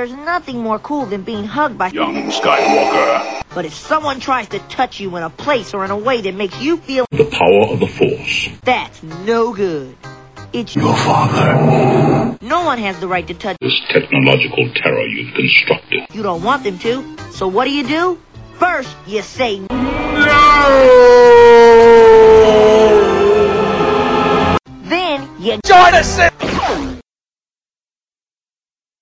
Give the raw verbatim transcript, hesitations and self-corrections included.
there's nothing more cool than being hugged by young Skywalker. But if someone tries to touch you in a place or in a way that makes you feel the power of the Force, that's no good. It's your father. No one has the right to touch this technological terror you've constructed. You don't want them to, so what do you do? First, you say no! Then you join us!